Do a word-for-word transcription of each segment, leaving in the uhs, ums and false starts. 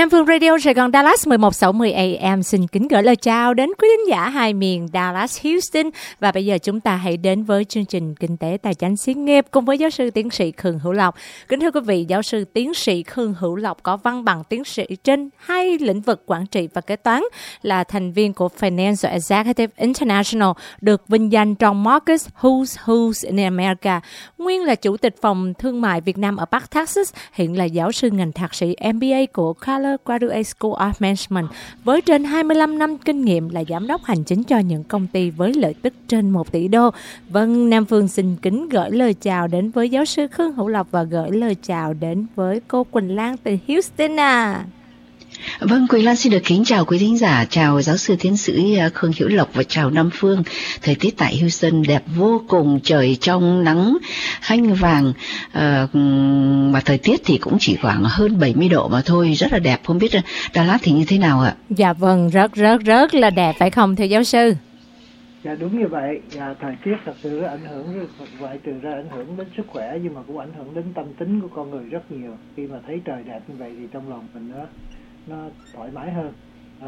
Nam Phương Radio Sài Gòn Dallas mười một sáu mươi A M xin kính gửi lời chào đến quý thính giả hai miền Dallas, Houston. Và bây giờ chúng ta hãy đến với chương trình Kinh tế Tài chính Xí nghiệp cùng với giáo sư tiến sĩ Khương Hữu Lộc. Kính thưa quý vị, giáo sư tiến sĩ Khương Hữu Lộc có văn bằng tiến sĩ trên hai lĩnh vực quản trị và kế toán, là thành viên của Financial Executive International, được vinh danh trong Marcus Who's Who's in America, nguyên là chủ tịch phòng thương mại Việt Nam ở Bắc Texas, hiện là giáo sư ngành thạc sĩ M B A của Color Graduate School of Management, với trên hai mươi lăm năm kinh nghiệm là giám đốc hành chính cho những công ty với lợi tức trên một tỷ đô. Vâng, Nam Phương xin kính gửi lời chào đến với giáo sư Khương Hữu Lộc và gửi lời chào đến với cô Quỳnh Lan từ Houston à. Vâng, Quỳnh Lan xin được kính chào quý thính giả, chào giáo sư tiến sĩ Khương Hữu Lộc và chào Nam Phương. Thời tiết tại Houston đẹp vô cùng, trời trong nắng hanh vàng, à, mà thời tiết thì cũng chỉ khoảng hơn bảy mươi độ mà thôi, rất là đẹp. Không biết Dallas thì như thế nào ạ? Dạ vâng, rất rất rất là đẹp phải không thưa giáo sư? Dạ đúng như vậy, dạ, thời tiết thật sự rất ảnh hưởng, ngoại trừ ra ảnh hưởng đến sức khỏe nhưng mà cũng ảnh hưởng đến tâm tính của con người rất nhiều. Khi mà thấy trời đẹp như vậy thì trong lòng mình nó nó thoải mái hơn. À.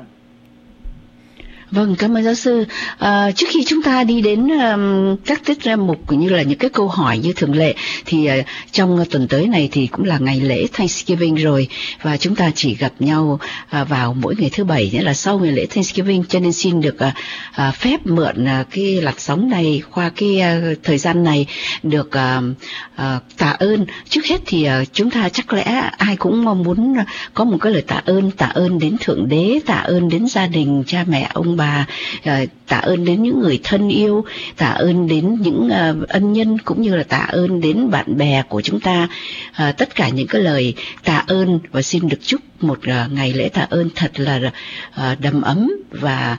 Vâng, cảm ơn giáo sư. À, trước khi chúng ta đi đến um, các tiết mục cũng như là những cái câu hỏi như thường lệ thì uh, trong tuần tới này thì cũng là ngày lễ Thanksgiving rồi, và chúng ta chỉ gặp nhau uh, vào mỗi ngày thứ bảy, nghĩa là sau ngày lễ Thanksgiving, cho nên xin được uh, uh, phép mượn uh, cái làn sóng này qua cái uh, thời gian này được uh, uh, tạ ơn. Trước hết thì uh, chúng ta chắc lẽ ai cũng mong muốn uh, có một cái lời tạ ơn, tạ ơn đến Thượng Đế, tạ ơn đến gia đình, cha mẹ, ông bà, Uh, tạ ơn đến những người thân yêu, tạ ơn đến những uh, ân nhân, cũng như là tạ ơn đến bạn bè của chúng ta. Uh, tất cả những cái lời tạ ơn, và xin được chúc một uh, ngày lễ tạ ơn thật là uh, đầm ấm và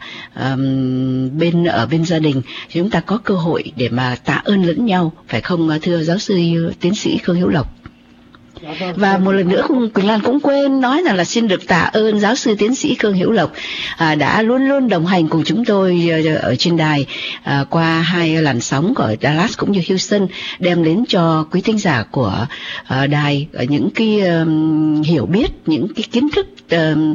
um, bên ở bên gia đình chúng ta có cơ hội để mà tạ ơn lẫn nhau, phải không thưa giáo sư tiến sĩ Khương Hữu Lộc? Và một lần nữa Quỳnh Lan cũng quên nói rằng là xin được tạ ơn giáo sư tiến sĩ Khương Hữu Lộc à, đã luôn luôn đồng hành cùng chúng tôi ở trên đài à, qua hai làn sóng của Dallas cũng như Houston, đem đến cho quý thính giả của à, đài những cái um, hiểu biết, những cái kiến thức um,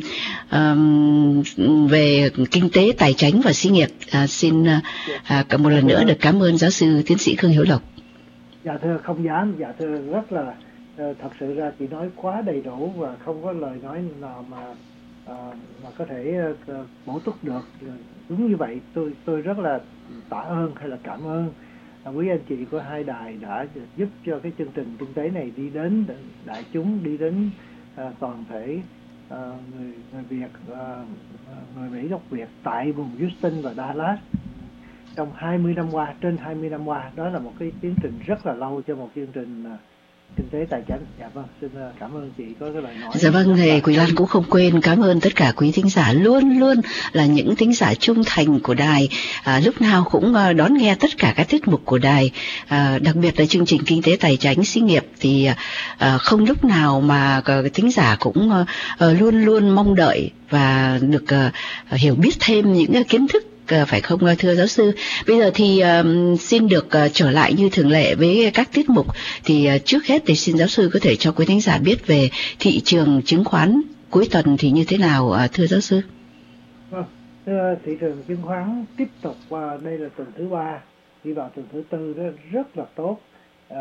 um, về kinh tế, tài chính và xí nghiệp. À, xin à, một lần nữa được cảm ơn giáo sư tiến sĩ Khương Hữu Lộc. Dạ thưa không dám, dạ thưa rất là thật sự ra chị nói quá đầy đủ và không có lời nói nào mà uh, mà có thể uh, bổ túc được. Đúng như vậy, tôi tôi rất là tạ ơn hay là cảm ơn uh, quý anh chị của hai đài đã giúp cho cái chương trình kinh tế này đi đến đại chúng, đi đến uh, toàn thể uh, người người Việt, uh, người Mỹ gốc Việt tại vùng Houston và Dallas trong hai mươi năm qua, trên hai mươi năm qua. Đó là một cái tiến trình rất là lâu cho một chương trình uh, kinh tế tài chính. Dạ vâng, xin cảm ơn chị có cái lời nói. Dạ vâng, thì Quỳnh Lan cũng không quên cảm ơn tất cả quý thính giả, luôn luôn là những thính giả trung thành của đài, à, lúc nào cũng à, đón nghe tất cả các tiết mục của đài, à, đặc biệt là chương trình kinh tế tài chính xí nghiệp thì à, không lúc nào mà à, thính giả cũng à, luôn luôn mong đợi và được à, hiểu biết thêm những à, kiến thức, phải không thưa giáo sư? Bây giờ thì um, xin được uh, trở lại như thường lệ với các tiết mục. Thì uh, trước hết thì xin giáo sư có thể cho quý thính giả biết về thị trường chứng khoán cuối tuần thì như thế nào uh, thưa giáo sư? Vâng, thưa, thị trường chứng khoán tiếp tục, uh, đây là tuần thứ ba, đi vào tuần thứ tư, đó rất là tốt. Uh,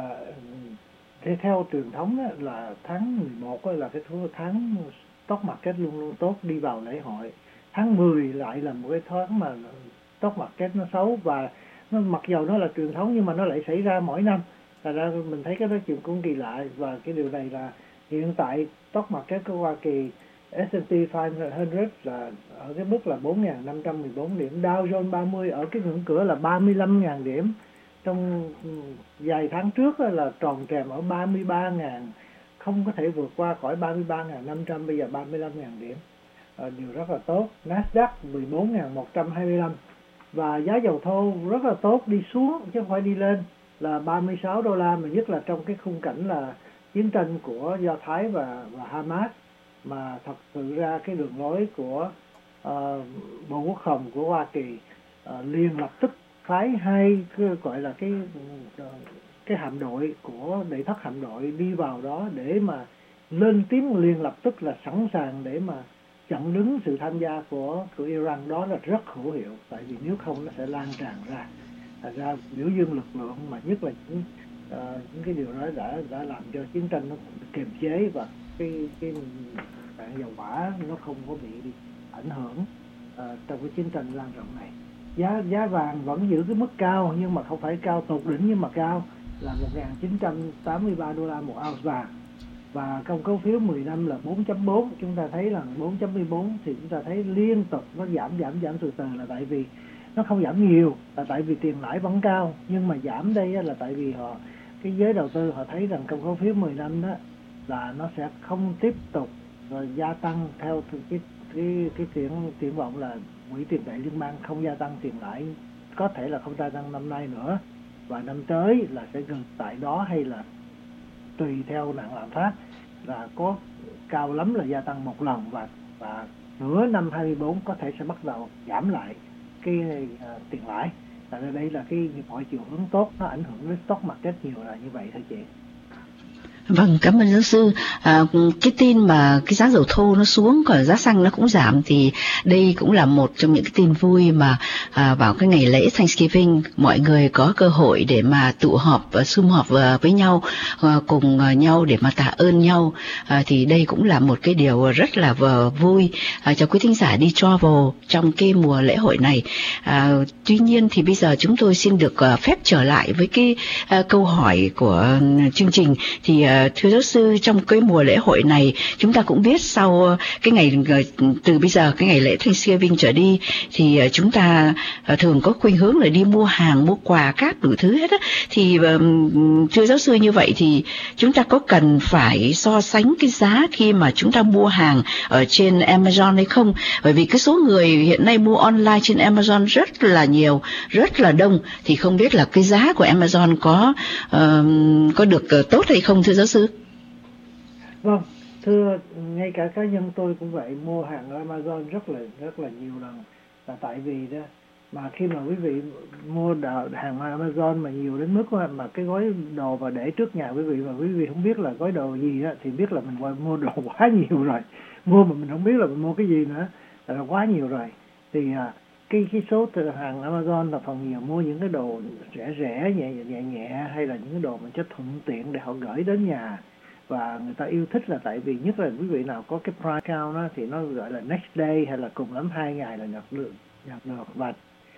theo truyền thống đó, là tháng mười một đó, là cái tháng stock market luôn luôn tốt, đi vào lễ hội. Tháng mười lại là một cái tháng mà stock market nó xấu, và nó mặc dầu nó là truyền thống nhưng mà nó lại xảy ra mỗi năm. Thật ra mình thấy cái đó chuyện cũng kỳ lạ, và cái điều này là hiện tại stock market của Hoa Kỳ S and P năm trăm là ở cái mức là bốn nghìn năm trăm mười bốn điểm, Dow Jones ba mươi ở cái ngưỡng cửa là ba mươi lăm nghìn điểm. Trong vài tháng trước là tròn trèm ở ba mươi ba nghìn, không có thể vượt qua khỏi ba mươi ba nghìn năm trăm, bây giờ ba mươi lăm nghìn điểm. À, điều rất là tốt. Nasdaq mười bốn nghìn một trăm hai mươi lăm, và giá dầu thô rất là tốt, đi xuống chứ không phải đi lên, là ba mươi sáu đô la, mà nhất là trong cái khung cảnh là chiến tranh của Do Thái và, và Hamas, mà thật sự ra cái đường lối của uh, Bộ Quốc phòng của Hoa Kỳ uh, liền lập tức phái hai cái, gọi là cái uh, cái hạm đội của đệ thất hạm đội đi vào đó để mà lên tiếng liền lập tức là sẵn sàng để mà chặn đứng sự tham gia của của Iran. Đó là rất hữu hiệu, tại vì nếu không nó sẽ lan tràn ra. Thành ra biểu dương lực lượng, mà nhất là những, uh, những cái điều đó đã đã làm cho chiến tranh nó kiềm chế, và cái cái đạn dầu hỏa nó không có bị ảnh hưởng uh, trong cái chiến tranh lan rộng này. Giá giá vàng vẫn giữ cái mức cao, nhưng mà không phải cao tột đỉnh, nhưng mà cao là một nghìn chín trăm tám mươi ba đô la một ounce vàng. Và công cổ phiếu mười năm là bốn chấm bốn, chúng ta thấy là bốn chấm bốn, thì chúng ta thấy liên tục nó giảm giảm giảm từ từ, là tại vì nó không giảm nhiều, là tại vì tiền lãi vẫn cao. Nhưng mà giảm đây là tại vì họ, cái giới đầu tư họ thấy rằng công cổ phiếu mười năm đó là nó sẽ không tiếp tục rồi gia tăng theo cái cái cái triển triển vọng là quỹ tiền tệ liên bang không gia tăng tiền lãi, có thể là không gia tăng năm nay nữa, và năm tới là sẽ gần tại đó, hay là tùy theo nạn lạm phát là có cao lắm là gia tăng một lần, và và nửa năm hai mươi bốn có thể sẽ bắt đầu giảm lại cái uh, tiền lãi. Tại đây là cái mọi chiều hướng tốt, nó ảnh hưởng đến stock market nhiều là như vậy thôi chị. Vâng, cảm ơn giáo sư. À, cái tin mà cái giá dầu thô nó xuống, còn giá xăng nó cũng giảm, thì đây cũng là một trong những cái tin vui mà à, vào cái ngày lễ Thanksgiving mọi người có cơ hội để mà tụ họp và sum họp với nhau, à, cùng nhau để mà tạ ơn nhau. À, thì đây cũng là một cái điều rất là vui à, cho quý thính giả đi travel trong cái mùa lễ hội này. À, tuy nhiên thì bây giờ chúng tôi xin được uh, phép trở lại với cái uh, câu hỏi của uh, chương trình. Thì uh, thưa giáo sư, trong cái mùa lễ hội này chúng ta cũng biết sau cái ngày từ bây giờ cái ngày lễ Thanksgiving trở đi thì chúng ta thường có khuynh hướng là đi mua hàng, mua quà cáp đủ thứ hết á. Thì thưa giáo sư, như vậy thì chúng ta có cần phải so sánh cái giá khi mà chúng ta mua hàng ở trên Amazon hay không? Bởi vì cái số người hiện nay mua online trên Amazon rất là nhiều, rất là đông, thì không biết là cái giá của Amazon có uh, có được uh, tốt hay không thưa giáo sư? Vâng, thưa, ngay cả cá nhân tôi cũng vậy, mua hàng ở Amazon rất là rất là nhiều lần, là tại vì đó mà khi mà quý vị mua đồ, hàng Amazon mà nhiều đến mức mà cái gói đồ và để trước nhà quý vị mà quý vị không biết là gói đồ gì á, thì biết là mình mua đồ quá nhiều rồi. Mua mà mình không biết là mình mua cái gì nữa là quá nhiều rồi. Thì cái cái số từ hàng Amazon là phần nhiều mua những cái đồ rẻ rẻ nhẹ nhẹ nhẹ, hay là những cái đồ mình cho thuận tiện để họ gửi đến nhà. Và người ta yêu thích là tại vì nhất là quý vị nào có cái Prime account đó, thì nó gọi là next day, hay là cùng lắm hai ngày là nhận được, nhận được. Và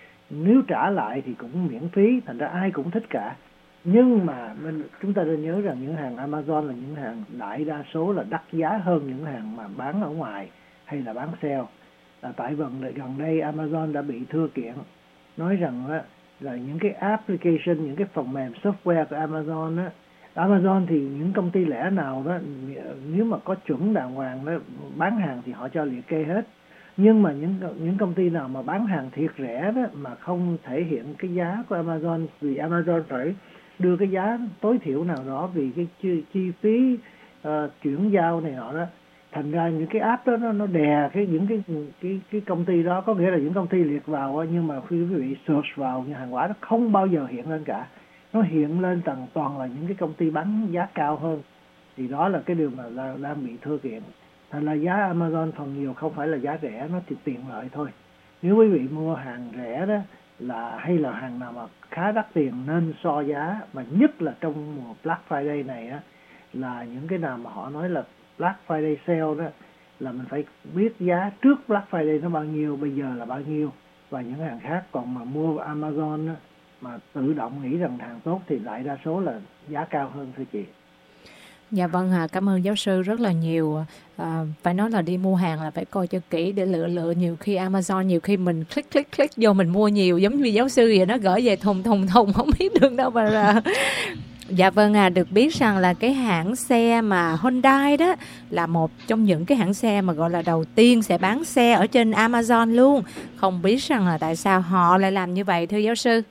nếu trả lại thì cũng miễn phí, thành ra ai cũng thích cả. Nhưng mà mình, chúng ta nên nhớ rằng những hàng Amazon là những hàng đại đa số là đắt giá hơn những hàng mà bán ở ngoài hay là bán sale. Là tại gần gần đây Amazon đã bị thưa kiện, nói rằng á, là những cái application, những cái phần mềm software của Amazon á, Amazon thì những công ty lẻ nào đó nếu mà có chuẩn đàng hoàng đó bán hàng thì họ cho liệt kê hết. Nhưng mà những những công ty nào mà bán hàng thiệt rẻ đó mà không thể hiện cái giá của Amazon, vì Amazon phải đưa cái giá tối thiểu nào đó vì cái chi, chi phí uh, chuyển giao này nọ đó, thành ra những cái app đó nó, nó đè cái những cái cái cái công ty đó, có nghĩa là những công ty liệt vào, nhưng mà khi quý vị search vào những hàng hóa đó không bao giờ hiện lên cả, nó hiện lên toàn toàn là những cái công ty bán giá cao hơn. Thì đó là cái điều mà là, đang bị thưa kiện. Thành là giá Amazon phần nhiều không phải là giá rẻ, nó chỉ tiện lợi thôi. Nếu quý vị mua hàng rẻ đó là hay là hàng nào mà khá đắt tiền nên so giá, mà nhất là trong mùa Black Friday này á, là những cái nào mà họ nói là Black Friday sale đó, là mình phải biết giá trước Black Friday nó bao nhiêu, bây giờ là bao nhiêu, và những hàng khác. Còn mà mua Amazon á, mà tự động nghĩ rằng hàng tốt thì đại đa số là giá cao hơn thưa chị. Dạ vâng, à, cảm ơn giáo sư rất là nhiều. À, phải nói là đi mua hàng là phải coi cho kỹ để lựa lựa. Nhiều khi Amazon, nhiều khi mình click click click vô mình mua nhiều, giống như giáo sư vậy, nó gửi về thùng thùng thùng không biết được đâu mà ra. Dạ vâng, à, được biết rằng là cái hãng xe mà Hyundai đó là một trong những cái hãng xe mà gọi là đầu tiên sẽ bán xe ở trên Amazon luôn. Không biết rằng là tại sao họ lại làm như vậy thưa giáo sư?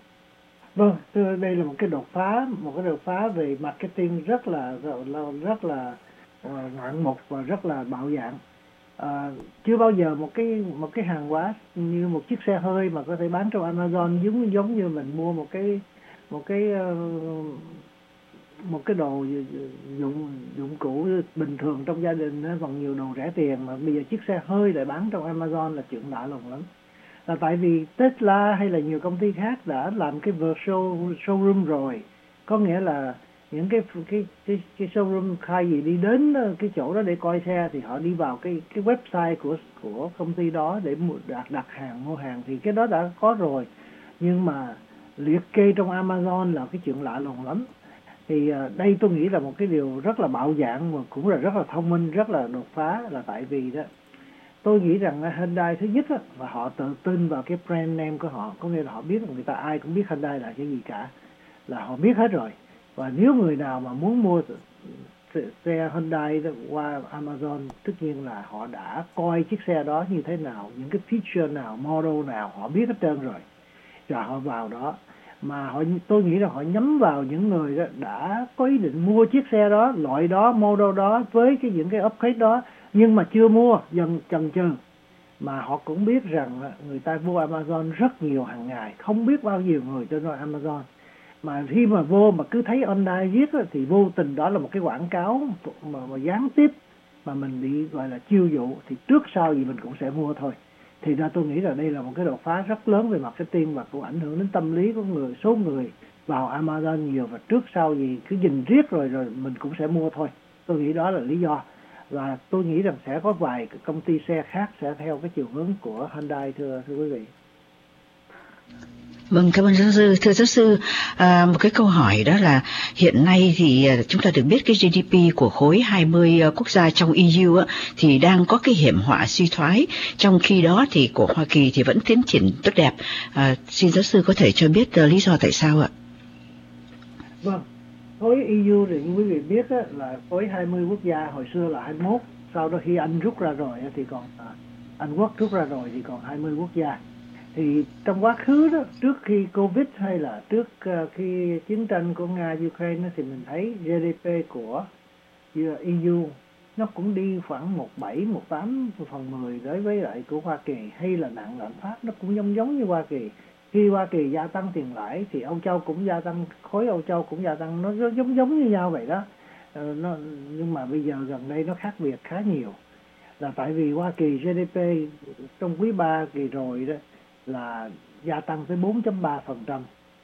Vâng, thưa, đây là một cái đột phá, một cái đột phá về marketing rất là rất là ngoạn mục và rất là bạo dạn. À, chưa bao giờ một cái một cái hàng hóa như một chiếc xe hơi mà có thể bán trong Amazon giống giống như mình mua một cái một cái uh, một cái đồ dụng dụng cụ bình thường trong gia đình nó còn nhiều đồ rẻ tiền, mà bây giờ chiếc xe hơi lại bán trong Amazon là chuyện lạ lùng lắm. Là tại vì Tesla hay là nhiều công ty khác đã làm cái virtual showroom rồi, có nghĩa là những cái cái cái, cái showroom khai gì đi đến cái chỗ đó để coi xe thì họ đi vào cái cái website của của công ty đó để đặt đặt hàng mua hàng, thì cái đó đã có rồi. Nhưng mà liệt kê trong Amazon là cái chuyện lạ lùng lắm. Thì đây tôi nghĩ là một cái điều rất là bạo dạn mà cũng là rất là thông minh, rất là đột phá, là tại vì đó tôi nghĩ rằng Hyundai thứ nhất á, là họ tự tin vào cái brand name của họ, có nghĩa là họ biết người ta ai cũng biết Hyundai là cái gì cả, là họ biết hết rồi. Và nếu người nào mà muốn mua xe Hyundai qua Amazon, tất nhiên là họ đã coi chiếc xe đó như thế nào, những cái feature nào, model nào, họ biết hết trơn rồi. Rồi họ vào đó, mà họ tôi nghĩ là họ nhắm vào những người đó đã có ý định mua chiếc xe đó, loại đó, model đó với cái những cái upgrade đó, nhưng mà chưa mua, dần chần chừ. Mà họ cũng biết rằng người ta vô Amazon rất nhiều hàng ngày, không biết bao nhiêu người trên Amazon. Mà khi mà vô mà cứ thấy online viết thì vô tình đó là một cái quảng cáo mà, mà gián tiếp mà mình bị gọi là chiêu dụ, thì trước sau gì mình cũng sẽ mua thôi. Thì ra tôi nghĩ là đây là một cái đột phá rất lớn về marketing và cũng ảnh hưởng đến tâm lý của người, số người vào Amazon nhiều, và trước sau gì cứ nhìn riết rồi rồi mình cũng sẽ mua thôi. Tôi nghĩ đó là lý do. Và tôi nghĩ rằng sẽ có vài công ty xe khác sẽ theo cái chiều hướng của Hyundai, thưa thưa quý vị. Vâng, cảm ơn giáo sư. Thưa giáo sư, à, một cái câu hỏi đó là hiện nay thì chúng ta được biết cái giê đê pê của khối hai mươi quốc gia trong e u á, thì đang có cái hiểm họa suy thoái, trong khi đó thì của Hoa Kỳ thì vẫn tiến triển tốt đẹp. À, xin giáo sư có thể cho biết uh, lý do tại sao ạ? Vâng, khối e u thì như quý vị biết á, là khối hai mươi quốc gia, hồi xưa là hai mươi mốt, sau đó khi Anh rút ra rồi thì còn à, Anh Quốc rút ra rồi thì còn hai mươi quốc gia. Thì trong quá khứ đó, trước khi Covid hay là trước uh, khi chiến tranh của Nga Ukraine thì mình thấy giê đê pê của e u nó cũng đi khoảng một phẩy bảy, một phẩy tám phần mười đối với lại của Hoa Kỳ, hay là nạn lạm phát nó cũng giống giống như Hoa Kỳ. Khi Hoa Kỳ gia tăng tiền lãi thì Âu Châu cũng gia tăng, khối Âu Châu cũng gia tăng, nó giống giống như nhau vậy đó. Ờ, nó, nhưng mà bây giờ gần đây nó khác biệt khá nhiều, là tại vì Hoa Kỳ giê đê pê trong quý ba kỳ rồi đó là gia tăng tới bốn phẩy ba phần trăm,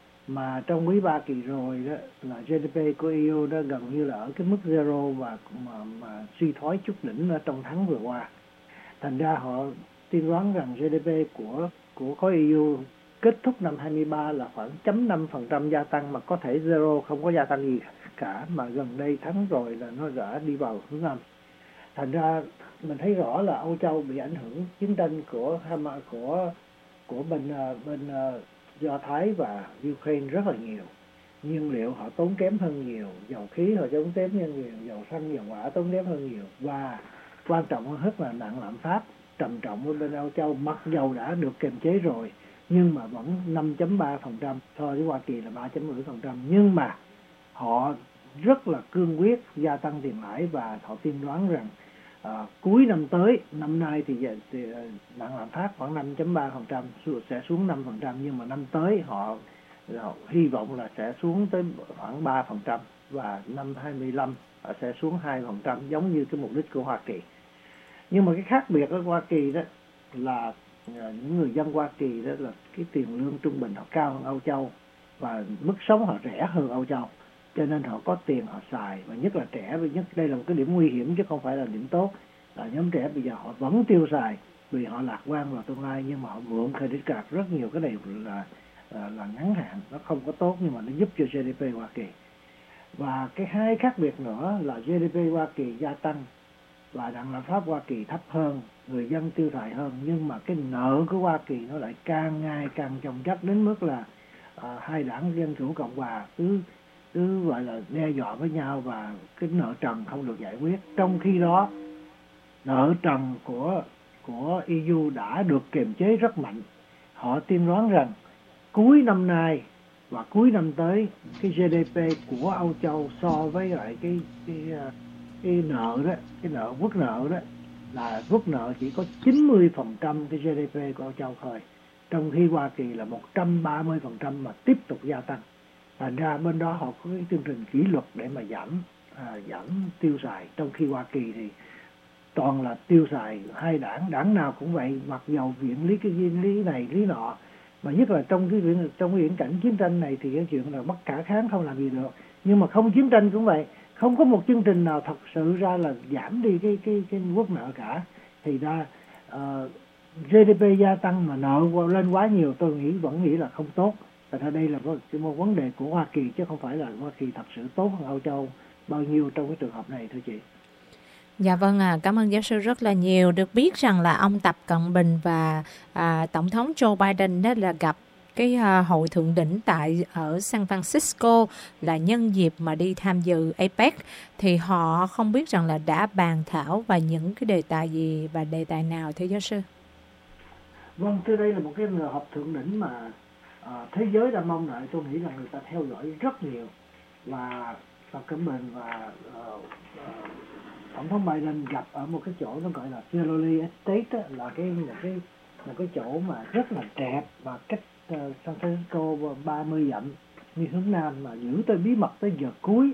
mà trong quý ba kỳ rồi đó là giê đê pê của e u đó gần như là ở cái mức zero và mà, mà suy thoái chút đỉnh ở trong tháng vừa qua. Thành ra họ tiên đoán rằng giê đê pê của của khối e u kết thúc năm hai mươi ba là khoảng chấm năm phần trăm gia tăng, mà có thể zero, không có gia tăng gì cả, mà gần đây tháng rồi là nó đã đi vào hướng âm. Thành ra mình thấy rõ là Âu Châu bị ảnh hưởng chiến tranh của Hamas, của của bên bên Do Thái và Ukraine rất là nhiều. Nhiên liệu họ tốn kém hơn nhiều, dầu khí họ tốn kém hơn nhiều, dầu xăng, dầu hỏa tốn kém hơn nhiều, và quan trọng hơn hết là nạn lạm phát trầm trọng ở bên Âu Châu. Mặc dầu đã được kiềm chế rồi nhưng mà vẫn năm phẩy ba phần trăm, so với Hoa Kỳ là ba phẩy mười phần trăm. Nhưng mà họ rất là cương quyết gia tăng tiền lãi, và họ tiên đoán rằng À, cuối năm tới, năm nay thì, thì nạn lạm phát khoảng năm phẩy ba phần trăm, sẽ xuống năm phần trăm, nhưng mà năm tới họ, họ hy vọng là sẽ xuống tới khoảng ba phần trăm, và năm hai mươi lăm họ sẽ xuống hai phần trăm, giống như cái mục đích của Hoa Kỳ. Nhưng mà cái khác biệt ở Hoa Kỳ đó là những người dân Hoa Kỳ đó là cái tiền lương trung bình họ cao hơn Âu Châu, và mức sống họ rẻ hơn Âu Châu, cho nên họ có tiền họ xài, và nhất là trẻ. Và nhất đây là một cái điểm nguy hiểm chứ không phải là điểm tốt, là nhóm trẻ bây giờ họ vẫn tiêu xài vì họ lạc quan vào tương lai, nhưng mà họ mượn credit card rất nhiều. Cái này là là, là ngắn hạn, nó không có tốt, nhưng mà nó giúp cho giê đê pê Hoa Kỳ. Và cái hai khác biệt nữa là giê đê pê Hoa Kỳ gia tăng và nạn lạm phát Hoa Kỳ thấp hơn, người dân tiêu xài hơn, nhưng mà cái nợ của Hoa Kỳ nó lại càng ngày càng chồng chất đến mức là à, hai đảng Dân Chủ Cộng Hòa cứ cứ gọi là đe dọa với nhau, và cái nợ trần không được giải quyết. Trong khi đó nợ trần của của e u đã được kiềm chế rất mạnh. Họ tiên đoán rằng cuối năm nay và cuối năm tới, cái giê đê pê của Âu Châu so với lại cái cái cái nợ đó, cái nợ quốc nợ đó, là quốc nợ chỉ có chín mươi phần trăm cái giê đê pê của Âu Châu thôi, trong khi Hoa Kỳ là một trăm ba mươi phần trăm mà tiếp tục gia tăng. Thành ra bên đó họ có cái chương trình kỷ luật để mà giảm à, giảm tiêu xài, trong khi Hoa Kỳ thì toàn là tiêu xài hai đảng, đảng nào cũng vậy, mặc dầu viện lý cái lý này lý nọ, mà nhất là trong cái viễn trong cái viễn cảnh chiến tranh này thì cái chuyện là bất khả kháng, không làm gì được. Nhưng mà không chiến tranh cũng vậy, không có một chương trình nào thật sự ra là giảm đi cái cái cái quốc nợ cả. Thì ra uh, giê đê pê gia tăng mà nợ lên quá nhiều, tôi nghĩ vẫn nghĩ là không tốt. Tại ra đây là một vấn đề của Hoa Kỳ chứ không phải là Hoa Kỳ thật sự tốt hơn Âu Châu bao nhiêu trong cái trường hợp này thưa chị. Dạ vâng à, cảm ơn giáo sư rất là nhiều. Được biết rằng là ông Tập Cận Bình và à, Tổng thống Joe Biden đó là gặp cái à, hội thượng đỉnh tại ở San Francisco là nhân dịp mà đi tham dự a pếch, thì họ không biết rằng là đã bàn thảo và những cái đề tài gì và đề tài nào thưa giáo sư? Vâng, thưa, đây là một cái họp thượng đỉnh mà à, thế giới đã mong đợi. Tôi nghĩ là người ta theo dõi rất nhiều, và Tập Cận Bình và uh, uh, Tổng thống Biden gặp ở một cái chỗ nó gọi là Filoli Estate đó, là cái một cái một cái chỗ mà rất là đẹp và cách uh, San Francisco ba mươi dặm đi hướng nam, mà giữ tới bí mật tới giờ cuối.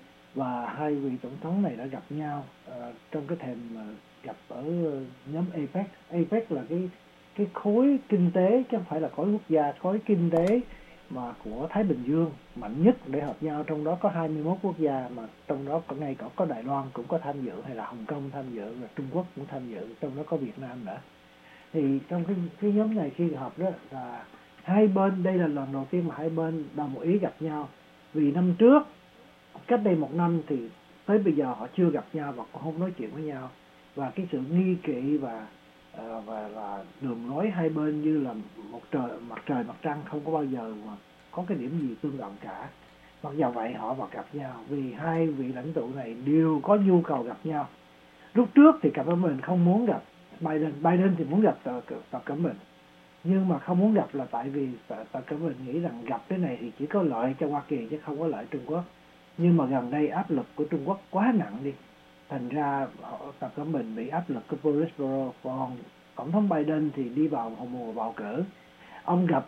Và hai vị tổng thống này đã gặp nhau uh, trong cái thềm uh, gặp ở uh, nhóm a pếch. a pếch là cái cái khối kinh tế chứ không phải là khối quốc gia, khối kinh tế mà của Thái Bình Dương mạnh nhất để hợp nhau. Trong đó có hai mươi mốt quốc gia, mà trong đó có ngay cả có Đài Loan cũng có tham dự, hay là Hồng Kông tham dự, và Trung Quốc cũng tham dự, trong đó có Việt Nam nữa. Thì trong cái, cái nhóm này khi họp đó là hai bên, đây là lần đầu tiên mà hai bên đồng ý gặp nhau. Vì năm trước, cách đây một năm thì tới bây giờ họ chưa gặp nhau và cũng không nói chuyện với nhau. Và cái sự nghi kỵ và Uh, và, và đường lối hai bên như là một trời mặt trời mặt trăng, không có bao giờ mà có cái điểm gì tương đồng cả. Mặc dù vậy họ vào gặp nhau vì hai vị lãnh tụ này đều có nhu cầu gặp nhau. Lúc trước thì Tập Cận Bình không muốn gặp Biden, Biden thì muốn gặp Tập Cận Bình, nhưng mà không muốn gặp là tại vì Tập Cận Bình nghĩ rằng gặp cái này thì chỉ có lợi cho Hoa Kỳ chứ không có lợi Trung Quốc. Nhưng mà gần đây áp lực của Trung Quốc quá nặng đi, thành ra Tập Cận Bình bị áp lực của Politburo. Còn Tổng thống Biden thì đi vào mùa bầu cử, ông gặp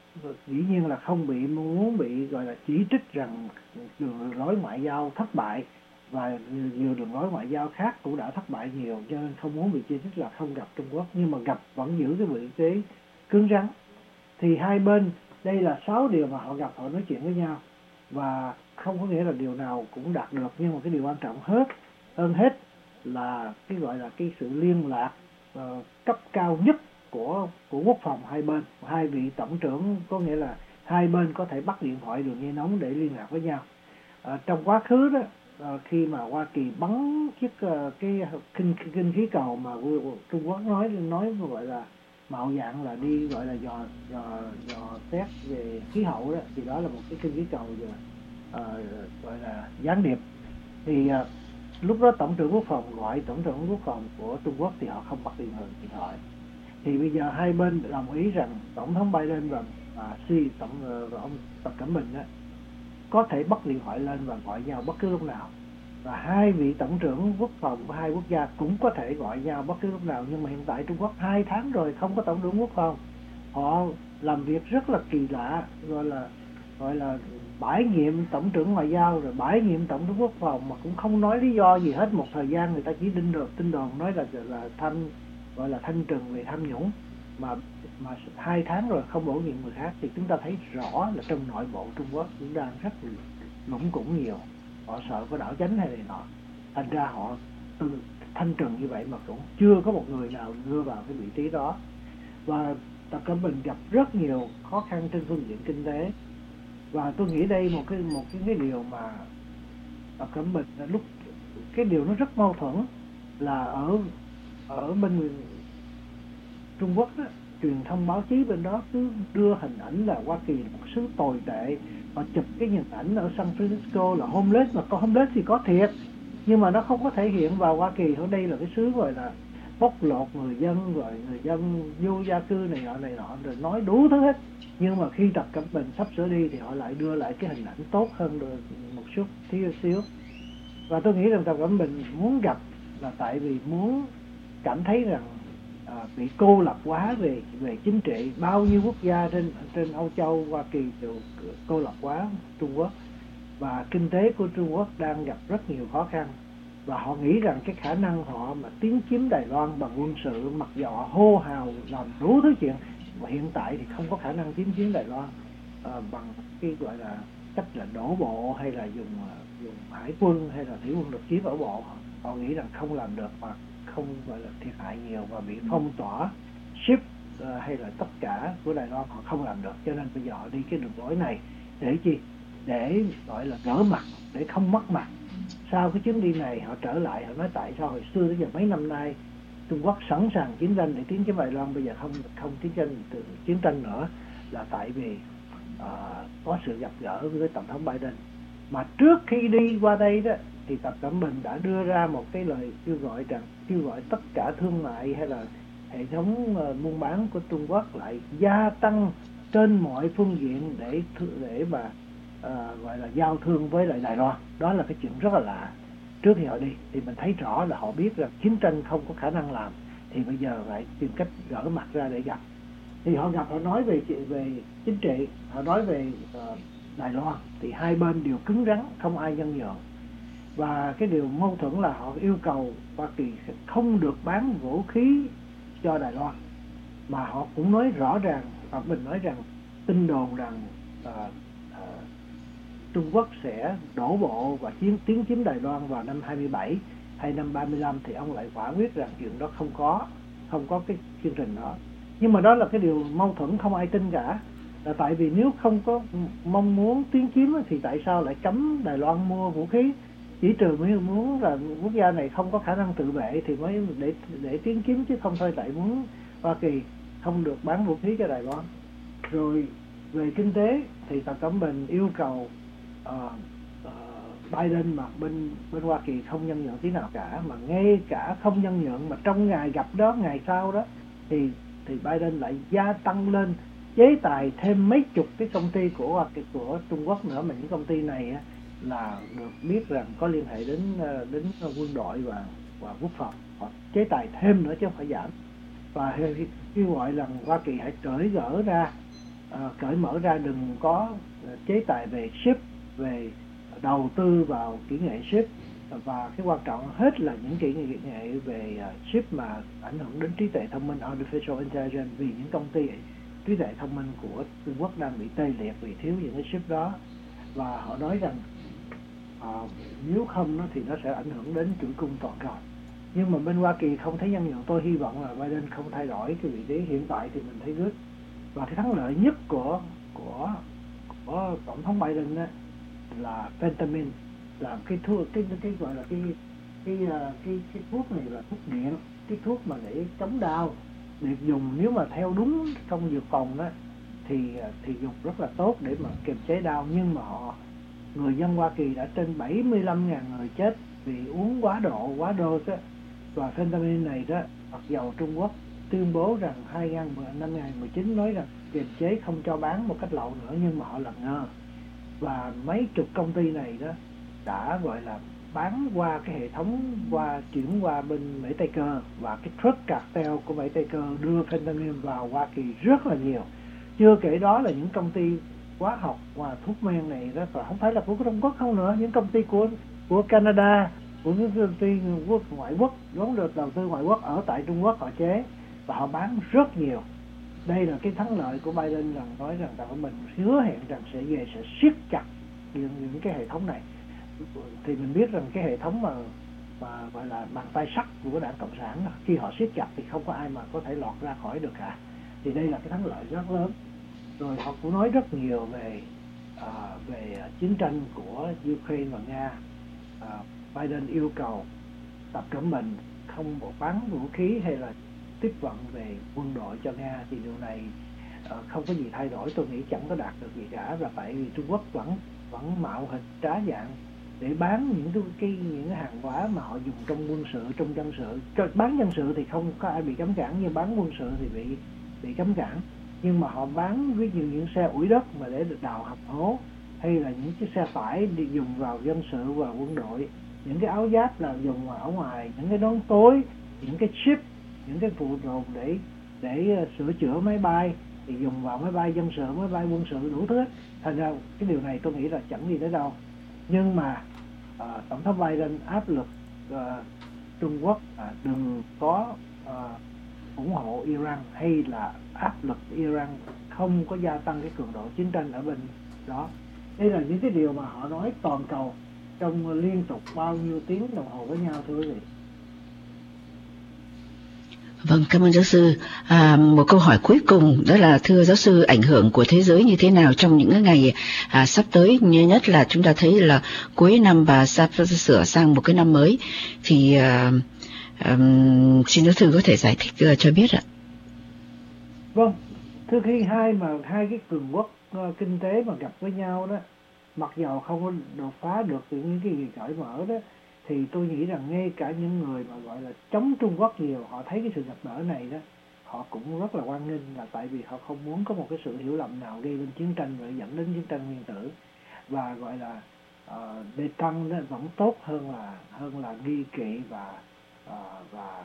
dĩ nhiên là không bị muốn bị gọi là chỉ trích rằng đường lối ngoại giao thất bại, và nhiều đường lối ngoại giao khác cũng đã thất bại nhiều, cho nên không muốn bị chỉ trích là không gặp Trung Quốc. Nhưng mà gặp vẫn giữ cái vị trí cứng rắn. Thì hai bên, đây là sáu điều mà họ gặp, họ nói chuyện với nhau, và không có nghĩa là điều nào cũng đạt được. Nhưng mà cái điều quan trọng hết hơn hết là cái gọi là cái sự liên lạc uh, cấp cao nhất của của quốc phòng hai bên. Hai vị tổng trưởng, có nghĩa là hai bên có thể bắt điện thoại đường dây nóng để liên lạc với nhau. Uh, trong quá khứ đó, uh, khi mà Hoa Kỳ bắn chiếc uh, cái kinh, kinh khí cầu mà Trung Quốc nói nói gọi là mạo dạng là đi gọi là dò dò dò xét về khí hậu đó, thì đó là một cái kinh khí cầu uh, gọi là gián điệp. Thì uh, lúc đó Tổng trưởng Quốc phòng gọi Tổng trưởng Quốc phòng của Trung Quốc thì họ không bắt điện thoại. Thì bây giờ hai bên đồng ý rằng Tổng thống Biden và à, si tổng và ông Tập Cận Bình đó, có thể bắt điện thoại lên và gọi nhau bất cứ lúc nào. Và hai vị tổng trưởng quốc phòng của hai quốc gia cũng có thể gọi nhau bất cứ lúc nào. Nhưng mà hiện tại Trung Quốc hai tháng rồi không có tổng trưởng quốc phòng. Họ làm việc rất là kỳ lạ, gọi là gọi là bãi nhiệm tổng trưởng ngoại giao rồi bãi nhiệm tổng trưởng quốc phòng mà cũng không nói lý do gì hết. Một thời gian người ta chỉ tin đồn tin đồn nói là là thanh gọi là thanh trừng về tham nhũng, mà mà hai tháng rồi không bổ nhiệm người khác, thì chúng ta thấy rõ là trong nội bộ Trung Quốc cũng đang rất lũng củng nhiều. Họ sợ có đảo chánh hay này nọ, thành ra họ từ thanh trừng như vậy mà cũng chưa có một người nào đưa vào cái vị trí đó. Và Tập Cận Bình gặp rất nhiều khó khăn trên phương diện kinh tế. Và tôi nghĩ đây một cái một cái, cái điều mà Tập Cận Bình lúc cái điều nó rất mâu thuẫn là ở ở bên Trung Quốc đó, truyền thông báo chí bên đó cứ đưa hình ảnh là Hoa Kỳ là một xứ tồi tệ. Họ chụp cái hình ảnh ở San Francisco là homeless, mà có homeless thì có thiệt, nhưng mà nó không có thể hiện vào Hoa Kỳ. Ở đây là cái xứ gọi là bóc lột người dân, rồi người dân vô gia cư này nọ này nọ, rồi nói đủ thứ hết. Nhưng mà khi Tập Cận Bình sắp sửa đi thì họ lại đưa lại cái hình ảnh tốt hơn được một chút thiếu xíu. Và tôi nghĩ rằng Tập Cận Bình muốn gặp là tại vì muốn cảm thấy rằng à, bị cô lập hóa về về chính trị. Bao nhiêu quốc gia trên trên Âu Châu, Hoa Kỳ đều cô lập hóa Trung Quốc, và kinh tế của Trung Quốc đang gặp rất nhiều khó khăn, và họ nghĩ rằng cái khả năng họ mà tiến chiếm Đài Loan bằng quân sự, mặc dù họ hô hào làm đủ thứ chuyện, mà hiện tại thì không có khả năng tiến chiếm Đài Loan à, bằng cái gọi là cách là đổ bộ hay là dùng dùng hải quân hay là thủy quân đột kích ở bộ. Họ nghĩ rằng không làm được, mà không gọi là thiệt hại nhiều và bị phong tỏa ship uh, hay là tất cả của Đài Loan, họ không làm được. Cho nên bây giờ họ đi cái đường lối này để chi? Để gọi là gỡ mặt, để không mất mặt. Sau cái chuyến đi này họ trở lại, họ nói tại sao hồi xưa tới giờ mấy năm nay Trung Quốc sẵn sàng chiến tranh để tiến chiếm Đài Loan, bây giờ không không chiến tranh chiến tranh nữa, là tại vì uh, có sự gặp gỡ với tổng thống Biden. Mà trước khi đi qua đây đó thì Tập Cận Bình đã đưa ra một cái lời kêu gọi rằng kêu gọi tất cả thương mại hay là hệ thống uh, buôn bán của Trung Quốc lại gia tăng trên mọi phương diện để để mà uh, gọi là giao thương với lại Đài Loan. Đó là cái chuyện rất là lạ. Trước khi họ đi thì mình thấy rõ là họ biết rằng chiến tranh không có khả năng làm, thì bây giờ lại tìm cách gỡ mặt ra để gặp. Thì họ gặp, họ nói về về chính trị, họ nói về uh, Đài Loan, thì hai bên đều cứng rắn, không ai nhân nhượng. Và cái điều mâu thuẫn là họ yêu cầu Hoa Kỳ không được bán vũ khí cho Đài Loan, mà họ cũng nói rõ ràng, họ mình nói rằng tin đồn rằng uh, uh, Trung Quốc sẽ đổ bộ và chiến tiến chiếm Đài Loan vào năm hai mươi bảy hay năm ba mươi lăm, thì ông lại quả quyết rằng chuyện đó không có, không có cái chương trình đó. Nhưng mà đó là cái điều mâu thuẫn, không ai tin cả. Là tại vì nếu không có mong muốn tiến chiếm thì tại sao lại cấm Đài Loan mua vũ khí? Chỉ trừ mới muốn là quốc gia này không có khả năng tự vệ thì mới để để tiến chiếm, chứ không thôi lại muốn Hoa Kỳ không được bán vũ khí cho Đài Loan. Rồi về kinh tế thì Tập Cận Bình yêu cầu uh, uh, Biden mà bên bên Hoa Kỳ không nhân nhượng tí nào cả, mà ngay cả không nhân nhượng mà trong ngày gặp đó, ngày sau đó thì thì Biden lại gia tăng lên chế tài thêm mấy chục cái công ty của của Trung Quốc nữa, mà những công ty này á, là được biết rằng có liên hệ đến đến quân đội và và quốc phòng. Họ chế tài thêm nữa chứ không phải giảm. Và kêu gọi rằng Hoa Kỳ hãy cởi gỡ ra, uh, cởi mở ra, đừng có chế tài về ship, về đầu tư vào kỹ nghệ ship, và cái quan trọng hết là những kỹ nghệ về ship mà ảnh hưởng đến trí tuệ thông minh, artificial intelligence, vì những công ty trí tuệ thông minh của Trung Quốc đang bị tê liệt vì thiếu những cái ship đó. Và họ nói rằng à, nếu không nó thì nó sẽ ảnh hưởng đến chuỗi cung toàn cầu. Nhưng mà bên Hoa Kỳ không thấy nhân nhượng. Tôi hy vọng là Biden không thay đổi cái vị trí hiện tại thì mình thấy good. Và cái thắng lợi nhất của của của tổng thống Biden đó là fentanyl, là cái thuốc cái cái gọi là cái cái cái, cái, cái thuốc này là thuốc nghiện, cái thuốc mà để chống đau, để dùng nếu mà theo đúng trong dược phòng đó thì thì dùng rất là tốt để mà kiềm chế đau. Nhưng mà họ người dân Hoa Kỳ đã trên bảy mươi lăm nghìn người chết vì uống quá độ, quá dose á. Và fentanyl này đó, mặc dầu Trung Quốc tuyên bố rằng năm hai nghìn mười chín nói rằng kiềm chế không cho bán một cách lậu nữa, nhưng mà họ làm ngơ. Và mấy chục công ty này đó đã gọi là bán qua cái hệ thống, qua chuyển qua bên Mỹ Tây Cơ, và cái truck cartel của Mỹ Tây Cơ đưa fentanyl vào Hoa Kỳ rất là nhiều. Chưa kể đó là những công ty hóa học và thuốc men này đó, và không phải là của Trung Quốc không nữa, những công ty của của Canada, của những công ty quốc ngoại quốc vốn được đầu tư ngoại quốc ở tại Trung Quốc họ chế và họ bán rất nhiều. Đây là cái thắng lợi của Biden, rằng nói rằng là mình hứa hẹn rằng sẽ về sẽ siết chặt những, những cái hệ thống này. Thì mình biết rằng cái hệ thống mà mà gọi là bàn tay sắt của Đảng Cộng sản, khi họ siết chặt thì không có ai mà có thể lọt ra khỏi được cả. Thì đây là cái thắng lợi rất lớn. Rồi họ cũng nói rất nhiều về à, về chiến tranh của Ukraine và Nga. à, Biden yêu cầu Tập Cận Bình không bán vũ khí hay là tiếp vận về quân đội cho Nga, thì điều này uh, không có gì thay đổi. Tôi nghĩ chẳng có đạt được gì cả, là tại vì Trung Quốc vẫn vẫn mạo hình trá dạng để bán những cái, cái những cái hàng hóa mà họ dùng trong quân sự, trong dân sự. Bán dân sự thì không có ai bị cấm cản, nhưng bán quân sự thì bị bị cấm cản. Nhưng mà họ bán ví dụ những xe ủi đất mà để được đào hầm hố, hay là những chiếc xe tải đi dùng vào dân sự và quân đội, những cái áo giáp là dùng ở ngoài, những cái nón tối, những cái chip những cái phụ tùng để để uh, sửa chữa máy bay thì dùng vào máy bay dân sự, máy bay quân sự đủ thứ. Thành ra cái điều này tôi nghĩ là chẳng đi tới đâu. Nhưng mà uh, tổng thống Biden áp lực uh, Trung Quốc uh, đừng có uh, ủng hộ Iran, hay là áp lực Iran không có gia tăng cái cường độ chiến tranh ở bên đó. Đây là những cái điều mà họ nói toàn cầu trong liên tục bao nhiêu tiếng đồng hồ với nhau, thưa quý vị. Vâng, cảm ơn giáo sư. À, một câu hỏi cuối cùng đó là, thưa giáo sư, ảnh hưởng của thế giới như thế nào trong những ngày à, sắp tới, như nhất là chúng ta thấy là cuối năm và sắp sửa sang một cái năm mới, thì à, à, xin giáo sư có thể giải thích uh, cho biết ạ. Vâng, thưa, khi hai mà hai cái cường quốc uh, kinh tế mà gặp với nhau đó, mặc dầu không có đột phá được những cái gì cởi mở đó, thì tôi nghĩ rằng ngay cả những người mà gọi là chống Trung Quốc nhiều, họ thấy cái sự gặp gỡ này đó, họ cũng rất là hoan nghênh, là tại vì họ không muốn có một cái sự hiểu lầm nào gây đến chiến tranh và dẫn đến chiến tranh nguyên tử, và gọi là uh, bê tăng đó vẫn tốt hơn là hơn là nghi kỵ và uh, và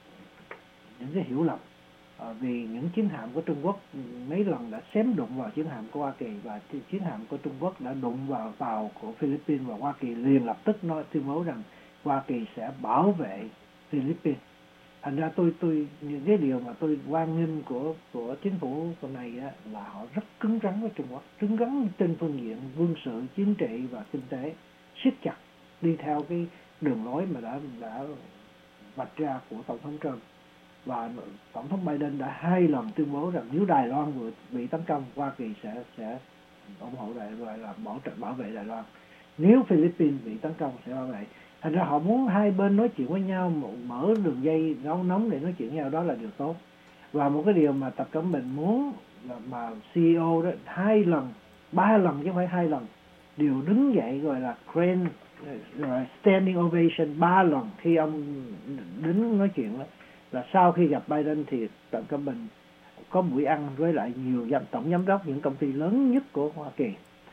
những cái hiểu lầm. Uh, vì những chiến hạm của Trung Quốc mấy lần đã xém đụng vào chiến hạm của Hoa Kỳ, và chiến hạm của Trung Quốc đã đụng vào tàu của Philippines, và Hoa Kỳ liền lập tức nói tuyên bố rằng Hoa Kỳ sẽ bảo vệ Philippines. Thành ra tôi tôi những cái điều mà tôi hoan nghênh của của chính phủ này á, là họ rất cứng rắn với Trung Quốc, cứng rắn trên phương diện quân sự, chính trị và kinh tế, siết chặt đi theo cái đường lối mà đã đã vạch ra của tổng thống Trump. Và tổng thống Biden đã hai lần tuyên bố rằng nếu Đài Loan vừa bị tấn công, Hoa Kỳ sẽ sẽ ủng hộ Đài Loan, là bảo trợ bảo vệ Đài Loan. Nếu Philippines bị tấn công sẽ bảo vệ. Thành ra họ muốn hai bên nói chuyện với nhau, mở đường dây nóng nóng để nói chuyện với nhau, đó là điều tốt. Và một cái điều mà Tập Cận Bình muốn là mà xê e ô đó hai lần, ba lần chứ không phải hai lần, đều đứng dậy gọi là crane, rồi standing ovation ba lần khi ông đứng nói chuyện đó. Là sau khi gặp Biden thì Tập Cận Bình có buổi ăn với lại nhiều giám, tổng giám đốc những công ty lớn nhất của Hoa Kỳ.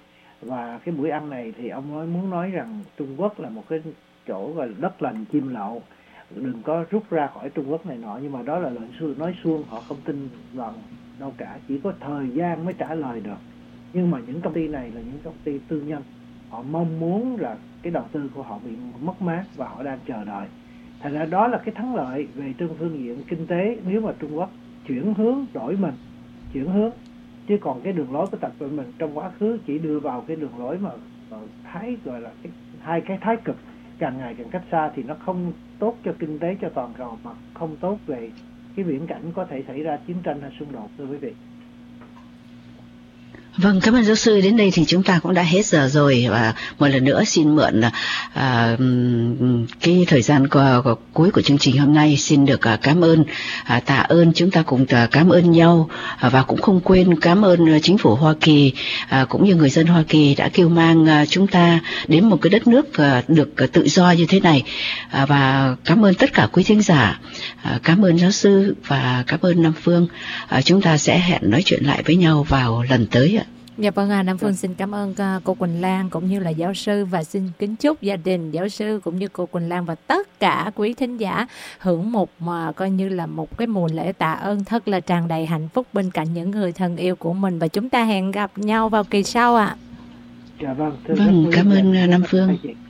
Và cái buổi ăn này thì ông nói, muốn nói rằng Trung Quốc là một cái chỗ gọi là đất lành chim lậu, đừng có rút ra khỏi Trung Quốc này nọ. Nhưng mà đó là lời nói suông, họ không tin vào đâu cả, chỉ có thời gian mới trả lời được. Nhưng mà những công ty này là những công ty tư nhân, họ mong muốn là cái đầu tư của họ bị mất mát và họ đang chờ đợi. Thành ra đó là cái thắng lợi về trên phương diện kinh tế nếu mà Trung Quốc chuyển hướng, đổi mình, chuyển hướng. Chứ còn cái đường lối của Tập Cận Bình trong quá khứ chỉ đưa vào cái đường lối mà thái gọi là cái, hai cái thái cực càng ngày càng cách xa, thì nó không tốt cho kinh tế, cho toàn cầu, mà không tốt về cái viễn cảnh có thể xảy ra chiến tranh hay xung đột, thưa quý vị. Vâng, cảm ơn giáo sư. Đến đây thì chúng ta cũng đã hết giờ rồi, và một lần nữa xin mượn à, cái thời gian của, của, cuối của chương trình hôm nay xin được à, cảm ơn, à, tạ ơn, chúng ta cùng à, cảm ơn nhau, à, và cũng không quên cảm ơn chính phủ Hoa Kỳ à, cũng như người dân Hoa Kỳ đã kêu mang à, chúng ta đến một cái đất nước à, được à, tự do như thế này, à, và cảm ơn tất cả quý thính giả, à, cảm ơn giáo sư và cảm ơn Nam Phương. À, chúng ta sẽ hẹn nói chuyện lại với nhau vào lần tới ạ. Dạ vâng, à, Nam Phương xin cảm ơn uh, cô Quỳnh Lan cũng như là giáo sư, và xin kính chúc gia đình giáo sư cũng như cô Quỳnh Lan và tất cả quý thính giả hưởng một mà uh, coi như là một cái mùa lễ tạ ơn thật là tràn đầy hạnh phúc bên cạnh những người thân yêu của mình, và chúng ta hẹn gặp nhau vào kỳ sau ạ. À. Dạ vâng, vâng, cảm ơn Nam Phương.